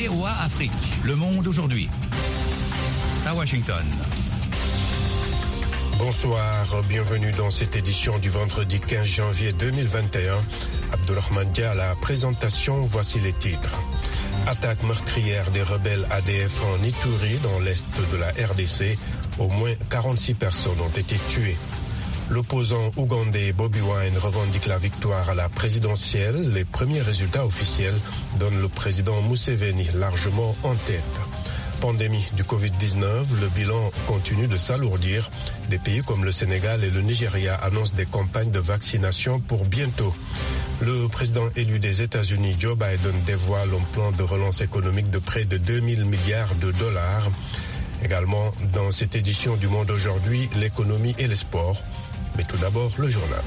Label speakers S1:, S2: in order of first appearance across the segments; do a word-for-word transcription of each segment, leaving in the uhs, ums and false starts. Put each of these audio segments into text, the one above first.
S1: V O A Afrique, Le Monde aujourd'hui. À Washington.
S2: Bonsoir, bienvenue dans cette édition du vendredi quinze janvier deux mille vingt et un. Abdourahmane Dia à la présentation, voici les titres. Attaque meurtrière des rebelles A D F en Ituri dans l'est de la R D C. Au moins quarante-six personnes ont été tuées. L'opposant ougandais Bobi Wine revendique la victoire à la présidentielle. Les premiers résultats officiels donnent le président Museveni largement en tête. Pandémie du covid dix-neuf, le bilan continue de s'alourdir. Des pays comme le Sénégal et le Nigeria annoncent des campagnes de vaccination pour bientôt. Le président élu des États-Unis, Joe Biden, dévoile un plan de relance économique de près de deux mille milliards de dollars. Également, dans cette édition du Monde aujourd'hui, l'économie et les sports. Mais tout d'abord, le journal.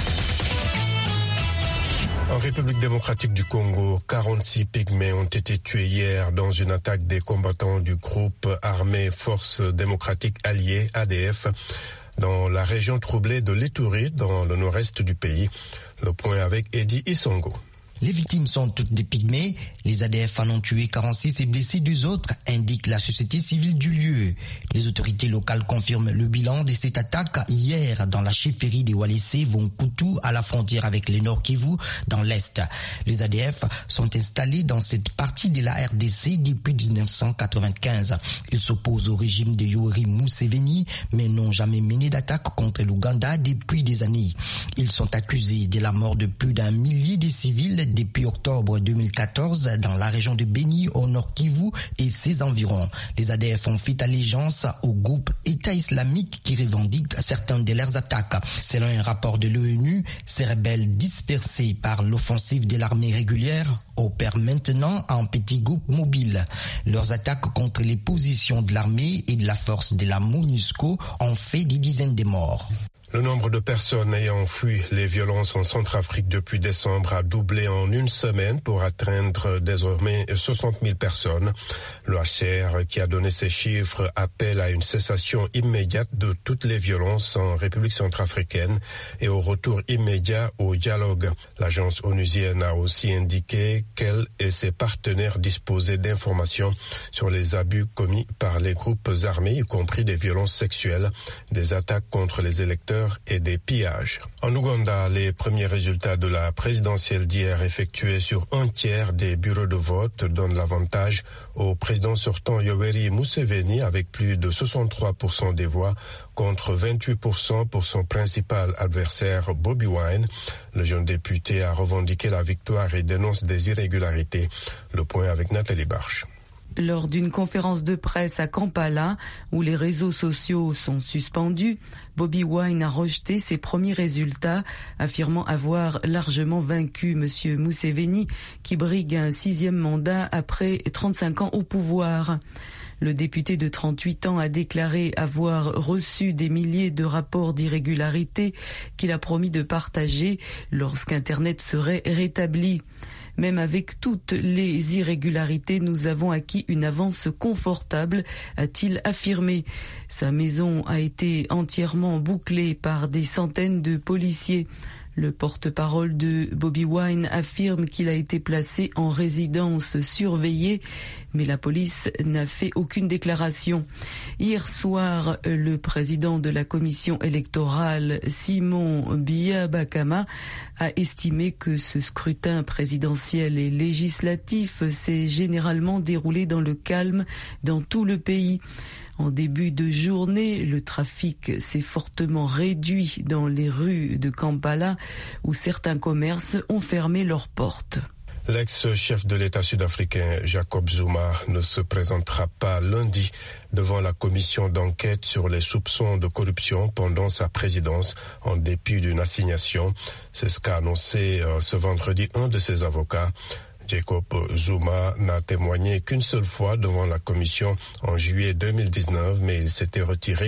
S2: En République démocratique du Congo, quarante-six pygmées ont été tués hier dans une attaque des combattants du groupe armé Forces démocratiques alliées, A D F, dans la région troublée de l'Ituri, dans le nord-est du pays. Le point avec Eddie Isongo.
S3: Les victimes sont toutes des pygmées. Les A D F en ont tué quarante-six et blessé deux autres, indique la société civile du lieu. Les autorités locales confirment le bilan de cette attaque hier dans la chefferie des Walese Vonkutu à la frontière avec le Nord Kivu dans l'Est. Les A D F sont installés dans cette partie de la R D C depuis dix-neuf cent quatre-vingt-quinze. Ils s'opposent au régime de Yoweri Museveni mais n'ont jamais mené d'attaque contre l'Ouganda depuis des années. Ils sont accusés de la mort de plus d'un millier de civils depuis octobre deux mille quatorze dans la région de Beni au Nord Kivu et ses environs. Les A D F ont fait allégeance au groupe État islamique qui revendique certaines de leurs attaques. Selon un rapport de l'ONU, ces rebelles dispersés par l'offensive de l'armée régulière opèrent maintenant en petits groupes mobiles. Leurs attaques contre les positions de l'armée et de la force de la MONUSCO ont fait des dizaines de morts.
S2: Le nombre de personnes ayant fui les violences en Centrafrique depuis décembre a doublé en une semaine pour atteindre désormais soixante mille personnes. Le H C R, qui a donné ces chiffres, appelle à une cessation immédiate de toutes les violences en République centrafricaine et au retour immédiat au dialogue. L'agence onusienne a aussi indiqué qu'elle et ses partenaires disposaient d'informations sur les abus commis par les groupes armés, y compris des violences sexuelles, des attaques contre les électeurs et des pillages. En Ouganda, les premiers résultats de la présidentielle d'hier effectués sur un tiers des bureaux de vote donnent l'avantage au président sortant Yoweri Museveni avec plus de soixante-trois pour cent des voix contre vingt-huit pour cent pour son principal adversaire Bobi Wine. Le jeune député a revendiqué la victoire et dénonce des irrégularités. Le point avec Nathalie Barche.
S4: Lors d'une conférence de presse à Kampala, où les réseaux sociaux sont suspendus, Bobi Wine a rejeté ses premiers résultats, affirmant avoir largement vaincu M. Museveni, qui brigue un sixième mandat après trente-cinq ans au pouvoir. Le député de trente-huit ans a déclaré avoir reçu des milliers de rapports d'irrégularité qu'il a promis de partager lorsqu'Internet serait rétabli. Même avec toutes les irrégularités, nous avons acquis une avance confortable, a-t-il affirmé. Sa maison a été entièrement bouclée par des centaines de policiers. Le porte-parole de Bobi Wine affirme qu'il a été placé en résidence surveillée, mais la police n'a fait aucune déclaration. Hier soir, le président de la commission électorale, Simon Biabakama, a estimé que ce scrutin présidentiel et législatif s'est généralement déroulé dans le calme dans tout le pays. En début de journée, le trafic s'est fortement réduit dans les rues de Kampala où certains commerces ont fermé leurs portes.
S2: L'ex-chef de l'État sud-africain Jacob Zuma ne se présentera pas lundi devant la commission d'enquête sur les soupçons de corruption pendant sa présidence en dépit d'une assignation. C'est ce qu'a annoncé euh, ce vendredi un de ses avocats. Jacob Zuma n'a témoigné qu'une seule fois devant la commission en juillet deux mille dix-neuf, mais il s'était retiré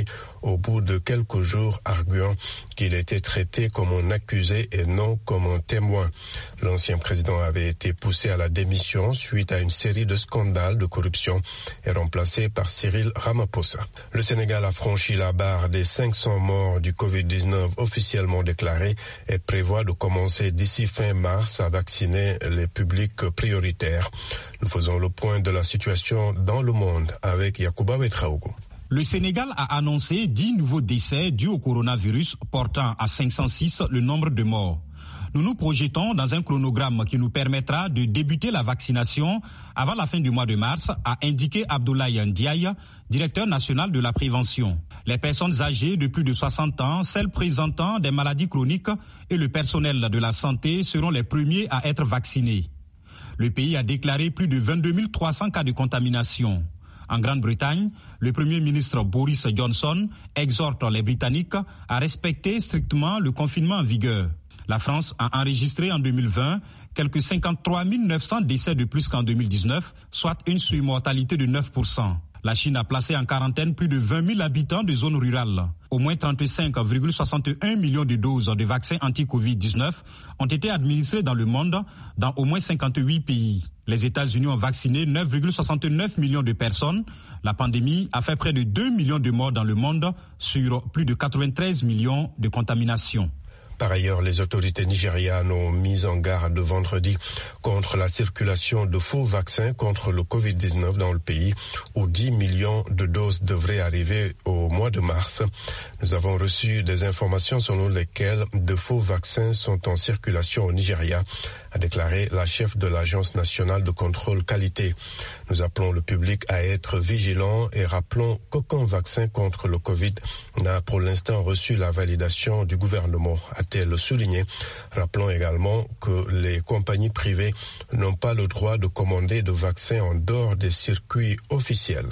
S2: au bout de quelques jours, arguant qu'il était traité comme un accusé et non comme un témoin. L'ancien président avait été poussé à la démission suite à une série de scandales de corruption et remplacé par Cyril Ramaphosa. Le Sénégal a franchi la barre des cinq cents morts du covid dix-neuf officiellement déclarés et prévoit de commencer d'ici fin mars à vacciner les publics prioritaires. Nous faisons le point de la situation dans le monde avec Yacouba Ouedraogo.
S5: Le Sénégal a annoncé dix nouveaux décès dus au coronavirus, portant à cinq cent six le nombre de morts. Nous nous projetons dans un chronogramme qui nous permettra de débuter la vaccination avant la fin du mois de mars, a indiqué Abdoulaye Ndiaye, directeur national de la prévention. Les personnes âgées de plus de soixante ans, celles présentant des maladies chroniques et le personnel de la santé seront les premiers à être vaccinés. Le pays a déclaré plus de vingt-deux mille trois cents cas de contamination. En Grande-Bretagne, le Premier ministre Boris Johnson exhorte les Britanniques à respecter strictement le confinement en vigueur. La France a enregistré en deux mille vingt quelques cinquante-trois mille neuf cents décès de plus qu'en deux mille dix-neuf, soit une surmortalité de neuf pour cent. La Chine a placé en quarantaine plus de vingt mille habitants de zones rurales. Au moins trente-cinq virgule soixante et un millions de doses de vaccins anti-covid dix-neuf ont été administrées dans le monde, dans au moins cinquante-huit pays. Les États-Unis ont vacciné neuf virgule soixante-neuf millions de personnes. La pandémie a fait près de deux millions de morts dans le monde sur plus de quatre-vingt-treize millions de contaminations.
S2: Par ailleurs, les autorités nigérianes ont mis en garde vendredi contre la circulation de faux vaccins contre le covid dix-neuf dans le pays, où dix millions de doses devraient arriver au mois de mars. Nous avons reçu des informations selon lesquelles de faux vaccins sont en circulation au Nigeria, a déclaré la chef de l'Agence nationale de contrôle qualité. Nous appelons le public à être vigilant et rappelons qu'aucun vaccin contre le Covid n'a pour l'instant reçu la validation du gouvernement, a-t-elle souligné. Rappelons également que les compagnies privées n'ont pas le droit de commander de vaccins en dehors des circuits officiels.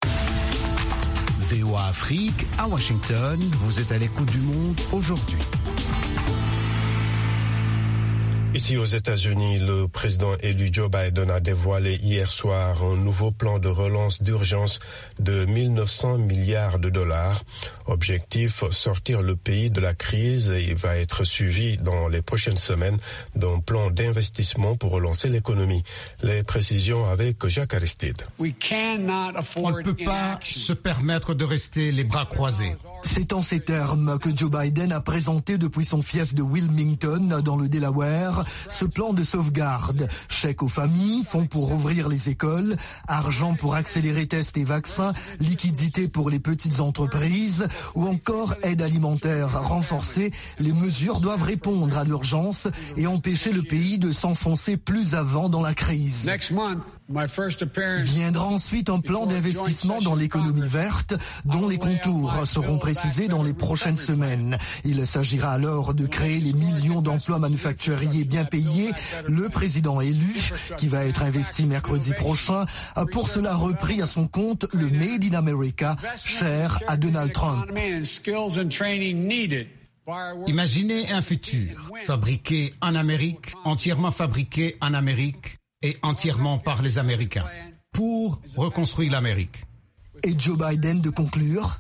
S6: V O A Afrique, à Washington, vous êtes à l'écoute du monde aujourd'hui.
S2: Ici aux États-Unis, le président élu Joe Biden a dévoilé hier soir un nouveau plan de relance d'urgence de mille neuf cents milliards de dollars. Objectif, sortir le pays de la crise, et il va être suivi dans les prochaines semaines d'un plan d'investissement pour relancer l'économie. Les précisions avec Jacques Aristide.
S7: On ne peut pas se permettre de rester les bras croisés.
S8: C'est en ces termes que Joe Biden a présenté depuis son fief de Wilmington, dans le Delaware, ce plan de sauvegarde. Chèque aux familles, fonds pour ouvrir les écoles, argent pour accélérer tests et vaccins, liquidité pour les petites entreprises ou encore aide alimentaire renforcée. Les mesures doivent répondre à l'urgence et empêcher le pays de s'enfoncer plus avant dans la crise. Viendra ensuite un plan d'investissement dans l'économie verte dont les contours seront précisés dans les prochaines semaines. Il s'agira alors de créer les millions d'emplois manufacturiers bien payés. Le président élu, qui va être investi mercredi prochain, a pour cela repris à son compte le Made in America, cher à Donald Trump.
S7: Imaginez un futur fabriqué en Amérique, entièrement fabriqué en Amérique et entièrement par les Américains, pour reconstruire l'Amérique.
S8: Et Joe Biden de conclure: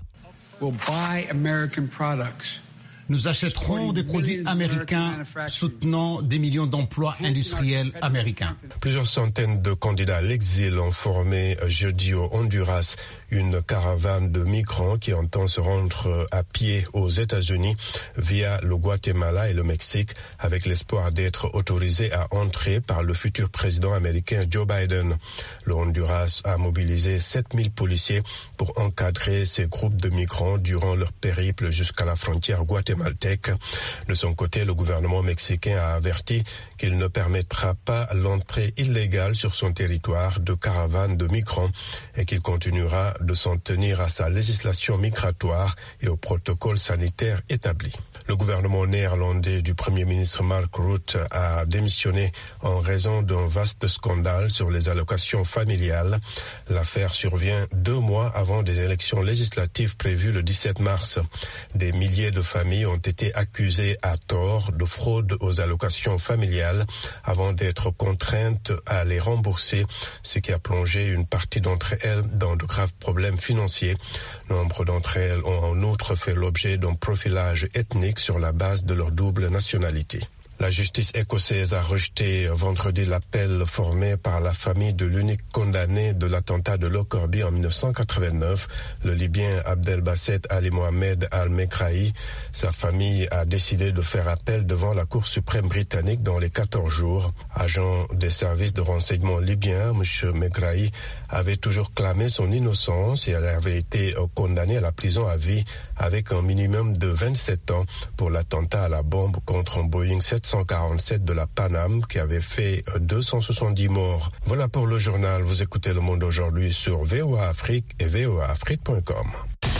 S7: Nous achèterons des produits américains soutenant des millions d'emplois industriels américains.
S2: Plusieurs centaines de candidats à l'exil ont formé jeudi au Honduras une caravane de migrants qui entend se rendre à pied aux États-Unis via le Guatemala et le Mexique, avec l'espoir d'être autorisés à entrer par le futur président américain Joe Biden. Le Honduras a mobilisé sept mille policiers pour encadrer ces groupes de migrants durant leur périple jusqu'à la frontière guatémaltèque. De son côté, le gouvernement mexicain a averti qu'il ne permettra pas l'entrée illégale sur son territoire de caravanes de migrants et qu'il continuera de s'en tenir à sa législation migratoire et au protocole sanitaire établi. Le gouvernement néerlandais du Premier ministre Mark Rutte a démissionné en raison d'un vaste scandale sur les allocations familiales. L'affaire survient deux mois avant des élections législatives prévues le dix-sept mars. Des milliers de familles ont été accusées à tort de fraude aux allocations familiales avant d'être contraintes à les rembourser, ce qui a plongé une partie d'entre elles dans de graves problèmes financiers. Nombre d'entre elles ont en outre fait l'objet d'un profilage ethnique sur la base de leur double nationalité. La justice écossaise a rejeté vendredi l'appel formé par la famille de l'unique condamné de l'attentat de Lockerbie en dix-neuf cent quatre-vingt-neuf, le Libyen Abdelbasset Ali Mohamed Al-Megrahi. Sa famille a décidé de faire appel devant la Cour suprême britannique dans les quatorze jours. Agent des services de renseignement libyens, M. Megrahi avait toujours clamé son innocence et elle avait été condamné à la prison à vie avec un minimum de vingt-sept ans pour l'attentat à la bombe contre un Boeing sept cent quarante-sept de la Paname qui avait fait deux cent soixante-dix morts. Voilà pour le journal. Vous écoutez Le Monde aujourd'hui sur V O A Afrique et V O A Afrique point com.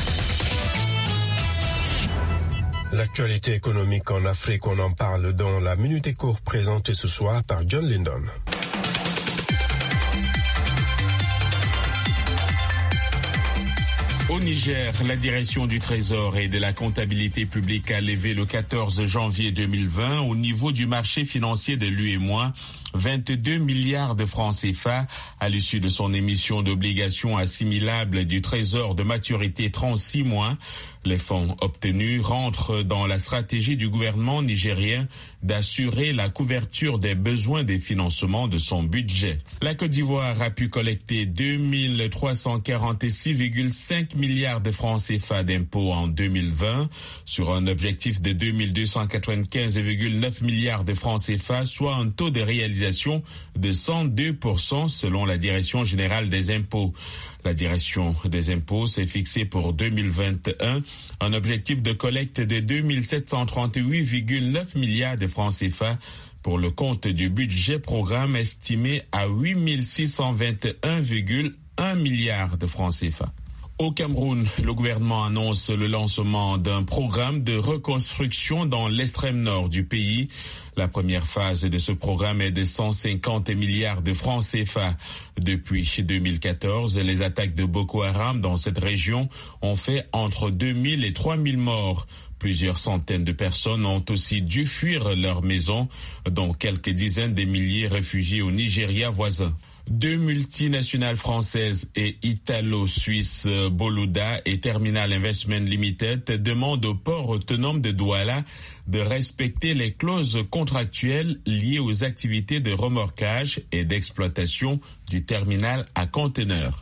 S2: L'actualité économique en Afrique, on en parle dans la Minute Éco présentée ce soir par John Lindon.
S9: Au Niger, la direction du Trésor et de la comptabilité publique a levé le quatorze janvier deux mille vingt au niveau du marché financier de l'U E M O A vingt-deux milliards de francs C F A à l'issue de son émission d'obligations assimilables du Trésor de maturité trente-six mois. Les fonds obtenus rentrent dans la stratégie du gouvernement nigérien d'assurer la couverture des besoins des financements de son budget. La Côte d'Ivoire a pu collecter deux mille trois cent quarante-six virgule cinq milliards de francs C F A d'impôts en deux mille vingt sur un objectif de deux mille deux cent quatre-vingt-quinze virgule neuf milliards de francs C F A, soit un taux de réalisation de cent deux pour cent selon la Direction générale des impôts. La Direction des impôts s'est fixée pour deux mille vingt et un un objectif de collecte de deux mille sept cent trente-huit virgule neuf milliards de francs C F A pour le compte du budget programme estimé à huit mille six cent vingt et un virgule un milliards de francs C F A. Au Cameroun, le gouvernement annonce le lancement d'un programme de reconstruction dans l'extrême nord du pays. La première phase de ce programme est de cent cinquante milliards de francs C F A. Depuis deux mille quatorze, les attaques de Boko Haram dans cette région ont fait entre deux mille et trois mille morts. Plusieurs centaines de personnes ont aussi dû fuir leur maison, dont quelques dizaines de milliers réfugiés au Nigeria voisin. Deux multinationales françaises et italo-suisses, Boluda et Terminal Investment Limited, demandent au port autonome de Douala de respecter les clauses contractuelles liées aux activités de remorquage et d'exploitation du terminal à conteneurs.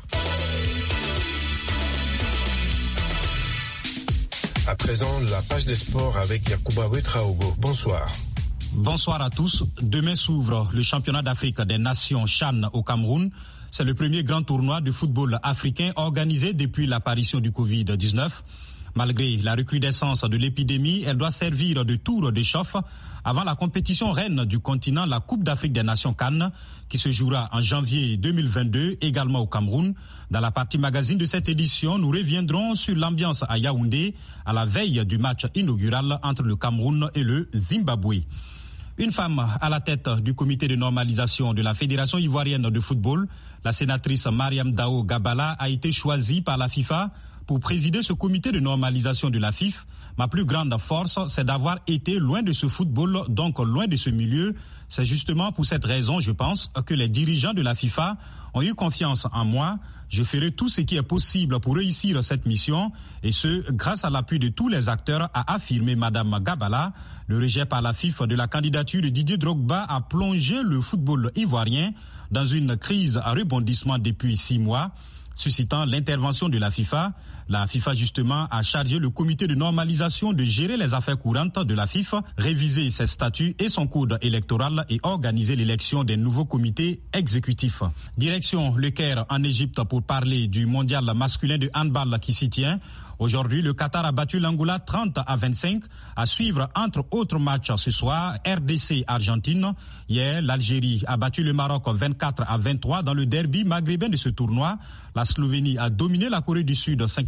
S2: À présent, la page des sports avec Yacouba Ouetraogo. Bonsoir.
S5: Bonsoir à tous. Demain s'ouvre le championnat d'Afrique des Nations CHAN au Cameroun. C'est le premier grand tournoi de football africain organisé depuis l'apparition du covid dix-neuf. Malgré la recrudescence de l'épidémie, elle doit servir de tour de chauffe avant la compétition reine du continent, la Coupe d'Afrique des Nations CAN, qui se jouera en janvier deux mille vingt-deux, également au Cameroun. Dans la partie magazine de cette édition, nous reviendrons sur l'ambiance à Yaoundé à la veille du match inaugural entre le Cameroun et le Zimbabwe. Une femme à la tête du comité de normalisation de la Fédération ivoirienne de football, la sénatrice Mariam Dao Gabala, a été choisie par la FIFA pour présider ce comité de normalisation de la F I F. Ma plus grande force, c'est d'avoir été loin de ce football, donc loin de ce milieu. C'est justement pour cette raison, je pense, que les dirigeants de la FIFA ont eu confiance en moi. Je ferai tout ce qui est possible pour réussir cette mission, et ce, grâce à l'appui de tous les acteurs, a affirmé Madame Gabala. Le rejet par la F I F de la candidature de Didier Drogba a plongé le football ivoirien dans une crise à rebondissement depuis six mois, suscitant l'intervention de la FIFA. La FIFA, justement, a chargé le comité de normalisation de gérer les affaires courantes de la F I F, réviser ses statuts et son code électoral et organiser l'élection des nouveaux comités exécutifs. Direction Le Caire en Égypte pour parler du mondial masculin de handball qui s'y tient. Aujourd'hui, le Qatar a battu l'Angola trente à vingt-cinq. À suivre, entre autres matchs ce soir, R D C-Argentine. Hier, l'Algérie a battu le Maroc vingt-quatre à vingt-trois dans le derby maghrébin de ce tournoi. La Slovénie a dominé la Corée du Sud cinquante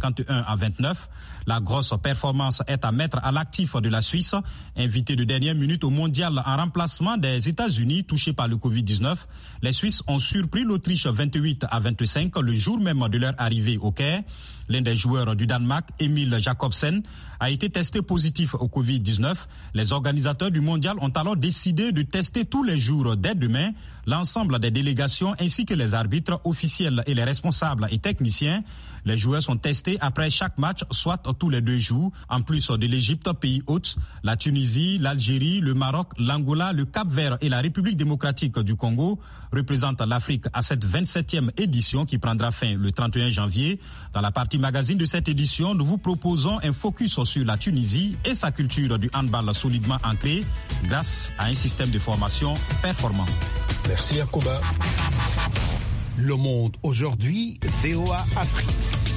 S5: cinquante et un à vingt-neuf. La grosse performance est à mettre à l'actif de la Suisse, invitée de dernière minute au mondial en remplacement des États-Unis touchés par le covid dix-neuf. Les Suisses ont surpris l'Autriche vingt-huit à vingt-cinq le jour même de leur arrivée au Caire. L'un des joueurs du Danemark, Emil Jacobsen, a été testé positif au covid dix-neuf. Les organisateurs du mondial ont alors décidé de tester tous les jours dès demain l'ensemble des délégations ainsi que les arbitres officiels et les responsables et techniciens. Les joueurs sont testés après chaque match, soit tous les deux jours. En plus de l'Égypte, pays hôte, la Tunisie, l'Algérie, le Maroc, l'Angola, le Cap-Vert et la République démocratique du Congo représentent l'Afrique à cette vingt-septième édition qui prendra fin le trente et un janvier. Dans la partie magazine de cette édition, nous vous proposons un focus sur la Tunisie et sa culture du handball solidement ancrée grâce à un système de formation performant.
S2: Merci Yacouba.
S6: Le Monde aujourd'hui, V O A Afrique.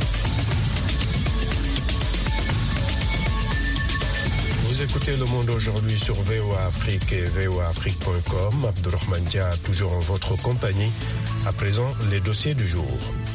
S2: Vous écoutez Le Monde aujourd'hui sur V O A Afrique et V O A Afrique point com. Abdourahmane Dia, toujours en votre compagnie. À présent, les dossiers du jour.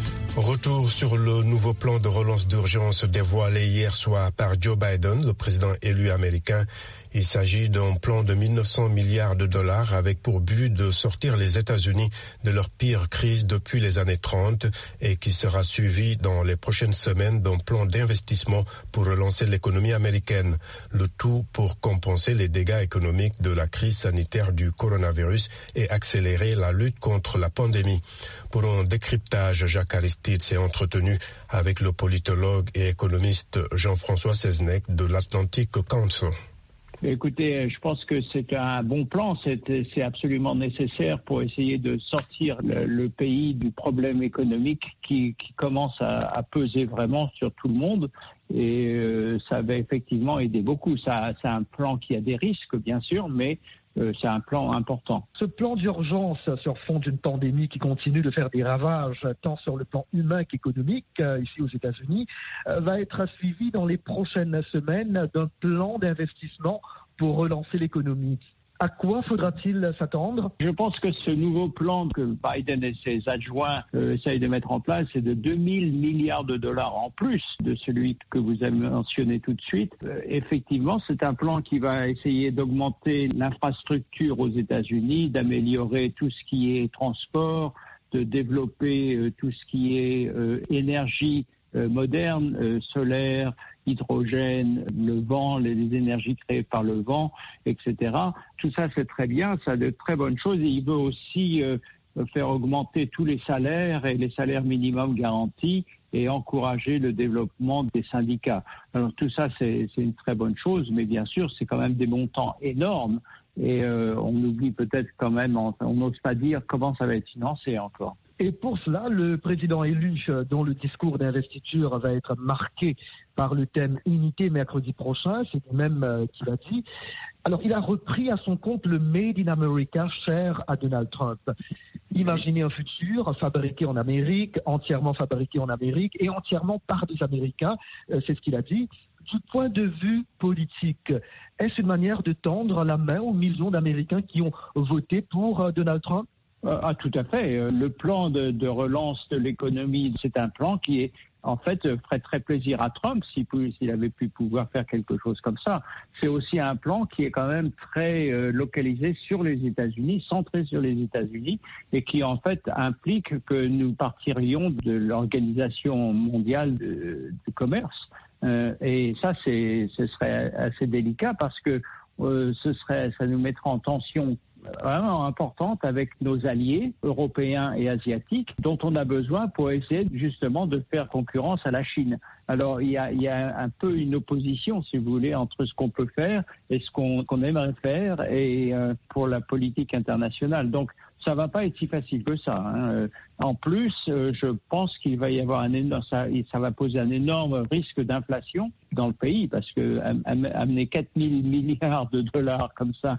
S2: Retour sur le nouveau plan de relance d'urgence dévoilé hier soir par Joe Biden, le président élu américain. Il s'agit d'un plan de mille neuf cents milliards de dollars avec pour but de sortir les États-Unis de leur pire crise depuis les années trente et qui sera suivi dans les prochaines semaines d'un plan d'investissement pour relancer l'économie américaine. Le tout pour compenser les dégâts économiques de la crise sanitaire du coronavirus et accélérer la lutte contre la pandémie. Pour un décryptage, Jacques Aristide s'est entretenu avec le politologue et économiste Jean-François Seznec de l'Atlantic Council.
S10: Écoutez, je pense que c'est un bon plan, c'est, c'est absolument nécessaire pour essayer de sortir le, le pays du problème économique qui, qui commence à, à peser vraiment sur tout le monde et euh, ça va effectivement aider beaucoup. Ça, c'est un plan qui a des risques, bien sûr, mais Euh, c'est un plan important.
S11: Ce plan d'urgence sur fond d'une pandémie qui continue de faire des ravages tant sur le plan humain qu'économique euh, ici aux États-Unis euh, va être suivi dans les prochaines semaines d'un plan d'investissement pour relancer l'économie. À quoi faudra-t-il s'attendre?
S10: Je pense que ce nouveau plan que Biden et ses adjoints euh, essayent de mettre en place est de deux mille milliards de dollars en plus de celui que vous avez mentionné tout de suite. Euh, effectivement, c'est un plan qui va essayer d'augmenter l'infrastructure aux États-Unis, d'améliorer tout ce qui est transport, de développer euh, tout ce qui est euh, énergie euh, moderne, euh, solaire, hydrogène, le vent, les, les énergies créées par le vent, et cetera. Tout ça, c'est très bien, ça a de très bonnes choses. Et il veut aussi euh, faire augmenter tous les salaires et les salaires minimums garantis et encourager le développement des syndicats. Alors tout ça, c'est, c'est une très bonne chose, mais bien sûr, c'est quand même des montants énormes. Et euh, on oublie peut-être quand même, on n'ose pas dire comment ça va être financé encore.
S11: Et pour cela, le président élu, dont le discours d'investiture va être marqué par le thème Unité mercredi prochain, c'est lui-même euh, qui l'a dit. Alors, il a repris à son compte le Made in America cher à Donald Trump. Imaginez un futur fabriqué en Amérique, entièrement fabriqué en Amérique et entièrement par des Américains, euh, c'est ce qu'il a dit. Du point de vue politique, est-ce une manière de tendre la main aux millions d'Américains qui ont voté pour euh, Donald Trump?
S10: Ah, tout à fait. Le plan de, de relance de l'économie, c'est un plan qui est, en fait, ferait très plaisir à Trump s'il, s'il avait pu pouvoir faire quelque chose comme ça. C'est aussi un plan qui est quand même très euh, localisé sur les États-Unis, centré sur les États-Unis, et qui, en fait, implique que nous partirions de l'Organisation mondiale de, du commerce. Euh, et ça, c'est, ce serait assez délicat parce que euh, ce serait, ça nous mettrait en tension vraiment importante avec nos alliés européens et asiatiques dont on a besoin pour essayer justement de faire concurrence à la Chine. Alors il y a, il y a un peu une opposition, si vous voulez, entre ce qu'on peut faire et ce qu'on, qu'on aimerait faire et euh, pour la politique internationale. Donc ça va pas être si facile que ça. Hein. En plus, euh, je pense qu'il va y avoir un énorme, ça, ça va poser un énorme risque d'inflation dans le pays parce que amener quatre mille milliards de dollars comme ça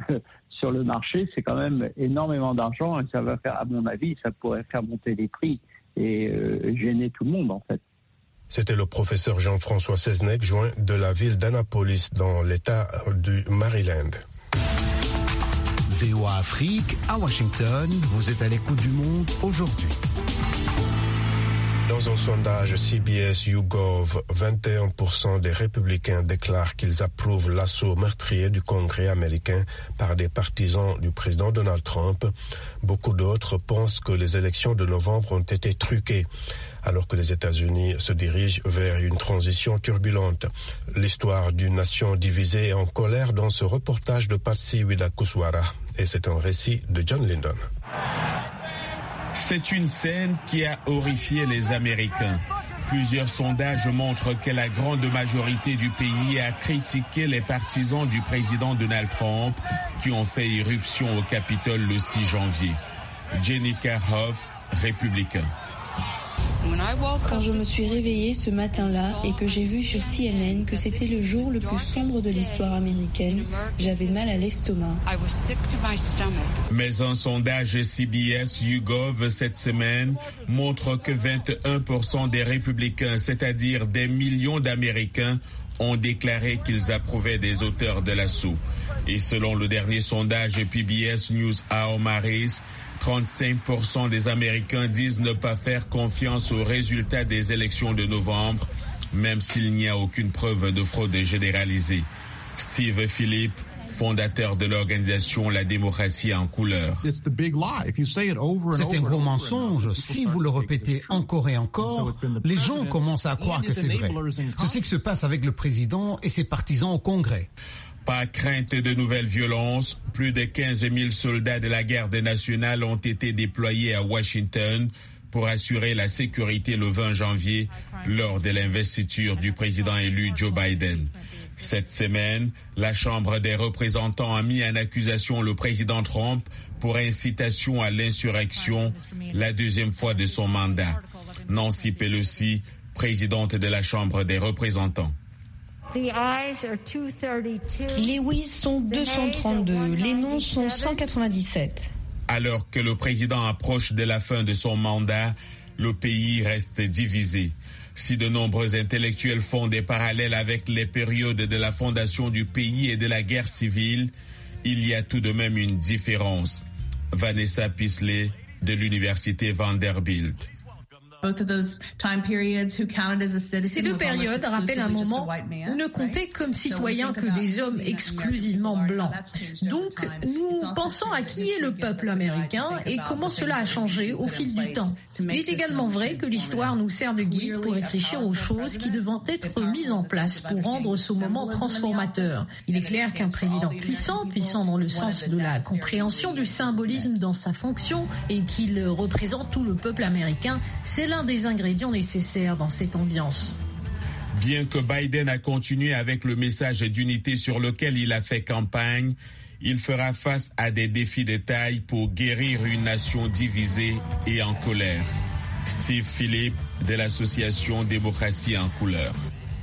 S10: sur le marché, c'est quand même énormément d'argent et ça va faire, à mon avis, ça pourrait faire monter les prix et euh, gêner tout le monde en fait.
S2: C'était le professeur Jean-François Seznec, joint de la ville d'Annapolis dans l'État du Maryland.
S6: V O A Afrique, à Washington, vous êtes à l'écoute du Monde aujourd'hui.
S2: Dans un sondage C B S YouGov, vingt et un pour cent des républicains déclarent qu'ils approuvent l'assaut meurtrier du Congrès américain par des partisans du président Donald Trump. Beaucoup d'autres pensent que les élections de novembre ont été truquées, alors que les États-Unis se dirigent vers une transition turbulente. L'histoire d'une nation divisée et en colère dans ce reportage de Patsy Widakuswara. Et c'est un récit de John Lyndon.
S9: C'est une scène qui a horrifié les Américains. Plusieurs sondages montrent que la grande majorité du pays a critiqué les partisans du président Donald Trump qui ont fait irruption au Capitole le six janvier. Jenica Hoff, républicain.
S12: Quand je me suis réveillée ce matin-là et que j'ai vu sur C N N que c'était le jour le plus sombre de l'histoire américaine, j'avais mal à l'estomac.
S9: Mais un sondage C B S YouGov cette semaine montre que vingt et un pour cent des républicains, c'est-à-dire des millions d'Américains, ont déclaré qu'ils approuvaient des auteurs de l'assaut. Et selon le dernier sondage P B S News How Maris, trente-cinq pour cent des Américains disent ne pas faire confiance aux résultats des élections de novembre, même s'il n'y a aucune preuve de fraude généralisée. Steve Philip, fondateur de l'organisation La démocratie en couleur.
S7: C'est un gros mensonge. Si vous le répétez encore et encore, les gens commencent à croire que c'est vrai. C'est ce qui se passe avec le président et ses partisans au Congrès.
S9: Pas crainte de nouvelles violences, plus de quinze mille soldats de la garde nationale ont été déployés à Washington pour assurer la sécurité le vingt janvier lors de l'investiture du président élu Joe Biden. Cette semaine, la Chambre des représentants a mis en accusation le président Trump pour incitation à l'insurrection, la deuxième fois de son mandat. Nancy Pelosi, présidente de la Chambre des représentants.
S13: Les oui sont deux cent trente-deux, les non sont cent quatre-vingt-dix-sept.
S9: Alors que le président approche de la fin de son mandat, le pays reste divisé. Si de nombreux intellectuels font des parallèles avec les périodes de la fondation du pays et de la guerre civile, il y a tout de même une différence. Vanessa Pisley de l'université Vanderbilt.
S14: Ces deux périodes rappellent un moment où ne comptaient comme citoyens que des hommes exclusivement blancs. Donc, nous pensons à qui est le peuple américain et comment cela a changé au fil du temps. Il est également vrai que l'histoire nous sert de guide pour réfléchir aux choses qui devront être mises en place pour rendre ce moment transformateur. Il est clair qu'un président puissant, puissant dans le sens de la compréhension du symbolisme dans sa fonction et qu'il représente tout le peuple américain, c'est l'un des ingrédients nécessaires dans cette ambiance.
S9: Bien que Biden a continué avec le message d'unité sur lequel il a fait campagne, il fera face à des défis de taille pour guérir une nation divisée et en colère. Steve Philip de l'association Démocratie en couleur.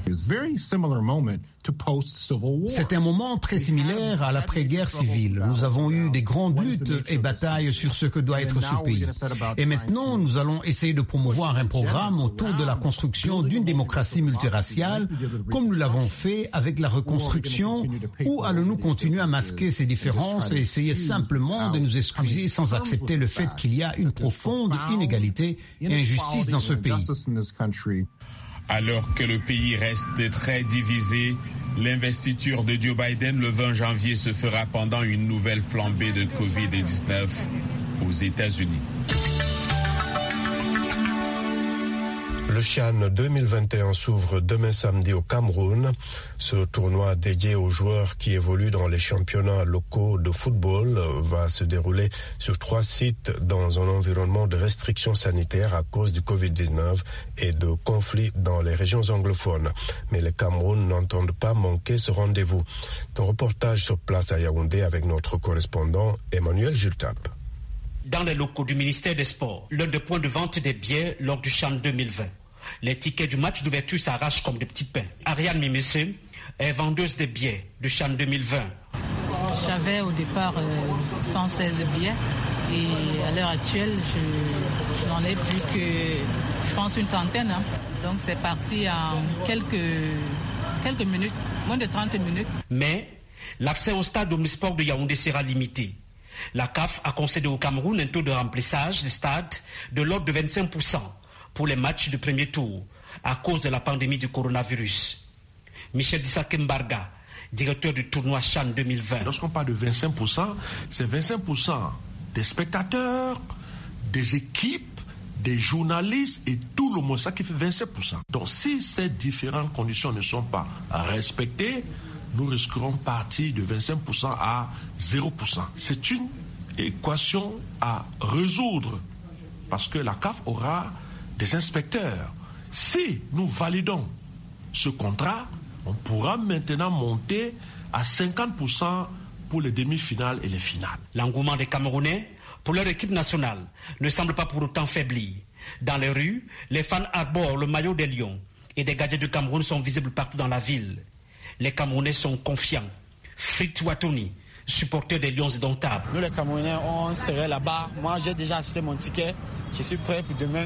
S7: C'est un moment très similaire à l'après-guerre civile. Nous avons eu des grandes luttes et batailles sur ce que doit être ce pays. Et maintenant, nous allons essayer de promouvoir un programme autour de la construction d'une démocratie multiraciale, comme nous l'avons fait avec la reconstruction, ou allons-nous continuer à masquer ces différences et essayer simplement de nous excuser sans accepter le fait qu'il y a une profonde inégalité et injustice dans ce pays?
S9: Alors que le pays reste très divisé, l'investiture de Joe Biden le vingt janvier se fera pendant une nouvelle flambée de covid dix-neuf aux États-Unis.
S2: Le CHAN deux mille vingt et un s'ouvre demain samedi au Cameroun. Ce tournoi dédié aux joueurs qui évoluent dans les championnats locaux de football va se dérouler sur trois sites dans un environnement de restrictions sanitaires à cause du covid dix-neuf et de conflits dans les régions anglophones. Mais les Cameroun n'entendent pas manquer ce rendez-vous. Un reportage sur place à Yaoundé avec notre correspondant Emmanuel Jultap.
S15: Dans les locaux du ministère des Sports, l'un des points de vente des billets lors du CHAN deux mille vingt. Les tickets du match d'ouverture s'arrachent comme des petits pains. Ariane Mimissé est vendeuse de billets du CHAN deux mille vingt.
S16: J'avais au départ euh, cent seize billets et à l'heure actuelle, je, je n'en ai plus que, je pense, une trentaine. Hein. Donc c'est parti en quelques, quelques minutes, moins de trente minutes.
S15: Mais l'accès au stade omnisport de Yaoundé sera limité. La C A F a concédé au Cameroun un taux de remplissage des stades de l'ordre de vingt-cinq pour cent. pour les matchs du premier tour à cause de la pandémie du coronavirus. Michel Dissakembarga, directeur du tournoi CHAN deux mille vingt.
S17: Lorsqu'on parle de vingt-cinq pour cent, c'est vingt-cinq pour cent des spectateurs, des équipes, des journalistes et tout le monde, ça qui fait vingt-cinq pour cent. Donc si ces différentes conditions ne sont pas respectées, nous risquerons de partir de vingt-cinq pour cent à zéro pour cent. C'est une équation à résoudre parce que la C A F aura des inspecteurs. Si nous validons ce contrat, on pourra maintenant monter à cinquante pour cent pour les demi-finales et les finales.
S15: L'engouement des Camerounais pour leur équipe nationale ne semble pas pour autant faiblir. Dans les rues, les fans arborent le maillot des Lions et des gardiens du Cameroun sont visibles partout dans la ville. Les Camerounais sont confiants. Fritz Watoni, supporter des Lions indomptables.
S18: Nous les Camerounais, on serait là-bas. Moi, j'ai déjà acheté mon ticket. Je suis prêt pour demain.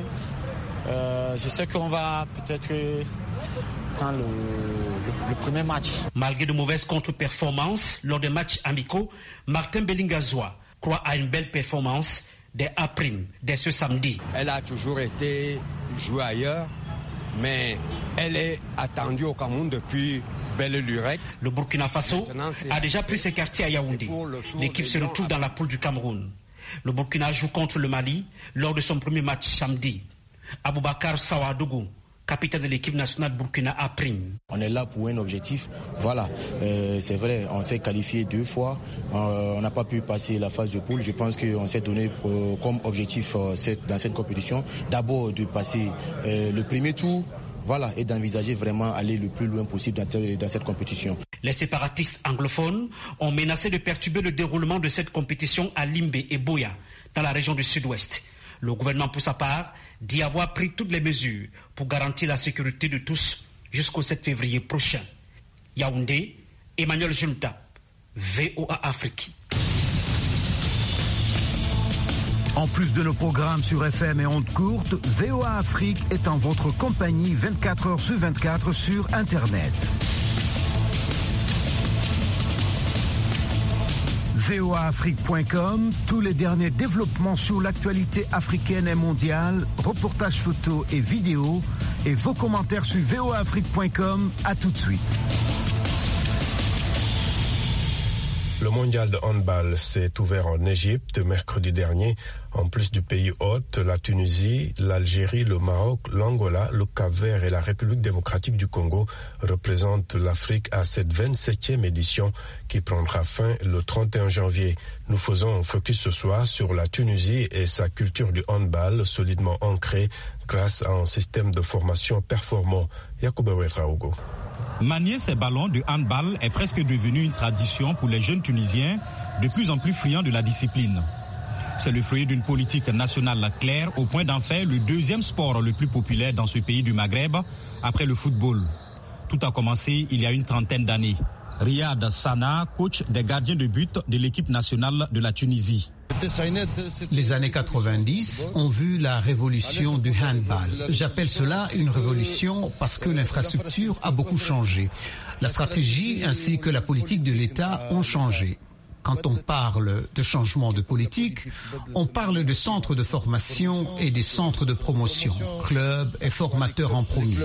S18: Euh, je sais qu'on va peut-être prendre le, le, le premier match.
S15: Malgré de mauvaises contre-performances lors des matchs amicaux, Martin Bellingazoua croit à une belle performance des A-Prime dès ce samedi.
S19: Elle a toujours été jouée ailleurs, mais elle est attendue au Cameroun depuis belle lurette.
S15: Le Burkina Faso a déjà pris ses quartiers à Yaoundé. L'équipe se retrouve dans la poule du Cameroun. Le Burkina joue contre le Mali lors de son premier match samedi. Aboubakar Sawadougou, capitaine de l'équipe nationale Burkina A-Prime.
S20: On est là pour un objectif. Voilà, euh, c'est vrai, on s'est qualifié deux fois. Euh, on n'a pas pu passer la phase de poule. Je pense qu'on s'est donné euh, comme objectif euh, cette, dans cette compétition, d'abord de passer euh, le premier tour. Voilà, et d'envisager vraiment aller le plus loin possible dans, dans cette compétition.
S15: Les séparatistes anglophones ont menacé de perturber le déroulement de cette compétition à Limbé et Boya, dans la région du sud-ouest. Le gouvernement, pour sa part, dit avoir pris toutes les mesures pour garantir la sécurité de tous jusqu'au sept février prochain. Yaoundé, Emmanuel Junta, V O A Afrique.
S6: En plus de nos programmes sur F M et ondes courtes, V O A Afrique est en votre compagnie vingt-quatre heures sur vingt-quatre sur Internet. V O A Afrique point com, tous les derniers développements sur l'actualité africaine et mondiale, reportages photos et vidéos, et vos commentaires sur V O A Afrique point com. À tout de suite.
S2: Le mondial de handball s'est ouvert en Égypte mercredi dernier. En plus du pays hôte, la Tunisie, l'Algérie, le Maroc, l'Angola, le Cap-Vert et la République démocratique du Congo représentent l'Afrique à cette vingt-septième édition qui prendra fin le trente et un janvier. Nous faisons un focus ce soir sur la Tunisie et sa culture du handball solidement ancrée grâce à un système de formation performant. Yacoub Ouedraogo.
S5: Manier ces ballons de handball est presque devenu une tradition pour les jeunes Tunisiens, de plus en plus friands de la discipline. C'est le fruit d'une politique nationale claire au point d'en faire le deuxième sport le plus populaire dans ce pays du Maghreb, après le football. Tout a commencé il y a une trentaine d'années. Riyad Sana, coach des gardiens de but de l'équipe nationale de la Tunisie.
S7: Les années quatre-vingt-dix ont vu la révolution du handball. J'appelle cela une révolution parce que l'infrastructure a beaucoup changé. La stratégie ainsi que la politique de l'État ont changé. Quand on parle de changement de politique, on parle de centres de formation et des centres de promotion, clubs et formateurs en premier.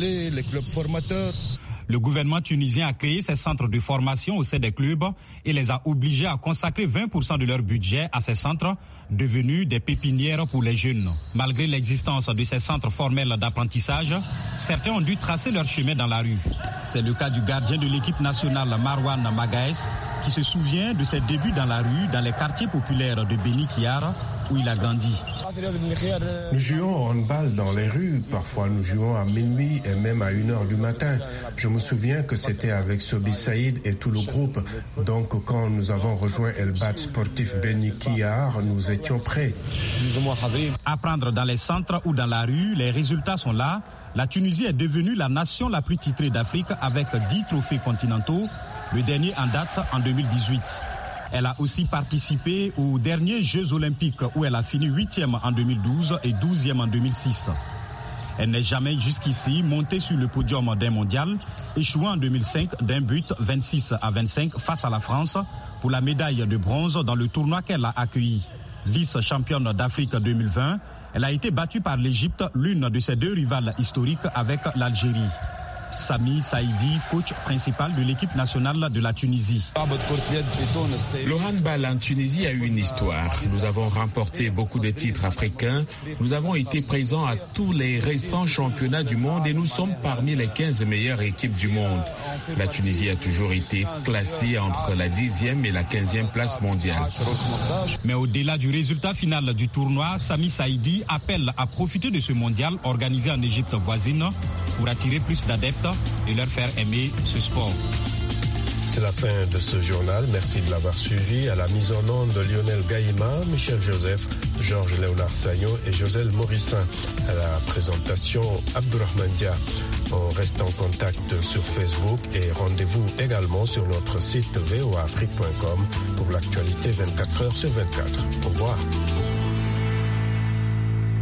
S5: Le gouvernement tunisien a créé ces centres de formation au sein des clubs et les a obligés à consacrer vingt pour cent de leur budget à ces centres, devenus des pépinières pour les jeunes. Malgré l'existence de ces centres formels d'apprentissage, certains ont dû tracer leur chemin dans la rue. C'est le cas du gardien de l'équipe nationale Marwan Magaès, qui se souvient de ses débuts dans la rue, dans les quartiers populaires de Beni Kiar, où il a grandi.
S2: Nous jouons au handball dans les rues, parfois nous jouons à minuit et même à une heure du matin. Je me souviens que c'était avec Sobi Saïd et tout le groupe. Donc quand nous avons rejoint El Bad Sportif Beni Kiar, nous étions prêts.
S5: Apprendre dans les centres ou dans la rue, les résultats sont là. La Tunisie est devenue la nation la plus titrée d'Afrique avec dix trophées continentaux, le dernier en date en deux mille dix-huit. Elle a aussi participé aux derniers Jeux olympiques où elle a fini huitième en deux mille douze et douzième en deux mille six. Elle n'est jamais jusqu'ici montée sur le podium d'un mondial, échouant en deux mille cinq d'un but vingt-six à vingt-cinq face à la France pour la médaille de bronze dans le tournoi qu'elle a accueilli. Vice-championne d'Afrique deux mille vingt, Elle a été battue par l'Égypte, l'une de ses deux rivales historiques avec l'Algérie. Sami Saïdi, coach principal de l'équipe nationale de la Tunisie.
S9: Le handball en Tunisie a eu une histoire. Nous avons remporté beaucoup de titres africains. Nous avons été présents à tous les récents championnats du monde et nous sommes parmi les quinze meilleures équipes du monde. La Tunisie a toujours été classée entre la dixième et la quinzième place mondiale.
S5: Mais au-delà du résultat final du tournoi, Sami Saïdi appelle à profiter de ce mondial organisé en Égypte voisine pour attirer plus d'adeptes et leur faire aimer ce sport.
S2: C'est la fin de ce journal. Merci de l'avoir suivi. À la mise en onde de Lionel Gaïma, Michel Joseph, Georges Léonard Sagnon et Joselle Morissin. À la présentation, Abdourahmane Dia. On reste en contact sur Facebook et rendez-vous également sur notre site v o a afrique point com pour l'actualité vingt-quatre heures sur vingt-quatre. Au revoir.